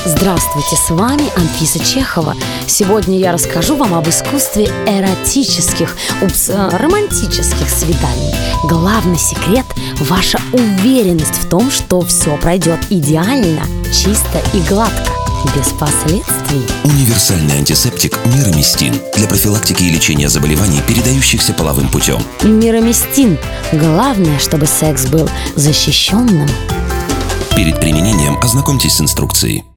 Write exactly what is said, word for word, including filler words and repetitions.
Здравствуйте, с вами Анфиса Чехова. Сегодня я расскажу вам об искусстве эротических, упс, романтических свиданий. Главный секрет – ваша уверенность в том, что все пройдет идеально, чисто и гладко, без последствий. Универсальный антисептик Мироместин для профилактики и лечения заболеваний, передающихся половым путем. Мироместин. Главное, чтобы секс был защищенным. Перед применением ознакомьтесь с инструкцией.